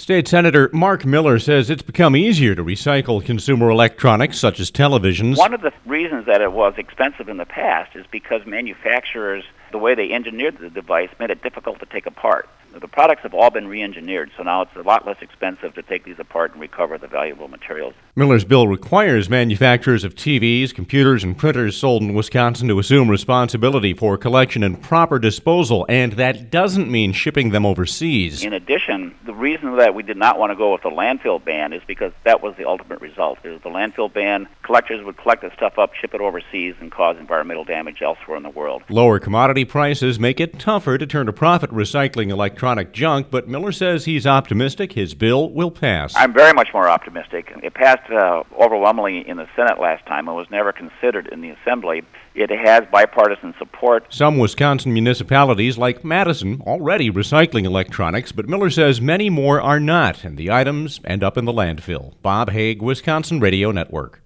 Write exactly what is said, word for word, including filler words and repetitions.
State Senator Mark Miller says it's become easier to recycle consumer electronics such as televisions. One of the reasons that it was expensive in the past is because manufacturers, the way they engineered the device, made it difficult to take apart. The products have all been re-engineered, so now it's a lot less expensive to take these apart and recover the valuable materials. Miller's bill requires manufacturers of T Vs, computers, and printers sold in Wisconsin to assume responsibility for collection and proper disposal, and that doesn't mean shipping them overseas. In addition, the reason that we did not want to go with the landfill ban is because that was the ultimate result. Is the landfill ban, collectors would collect the stuff up, ship it overseas, and cause environmental damage elsewhere in the world. Lower commodity prices make it tougher to turn a profit recycling electronics junk, but Miller says he's optimistic his bill will pass. I'm very much more optimistic. It passed uh, overwhelmingly in the Senate last time and was never considered in the Assembly. It has bipartisan support. Some Wisconsin municipalities, like Madison, already recycling electronics, but Miller says many more are not, and the items end up in the landfill. Bob Haig, Wisconsin Radio Network.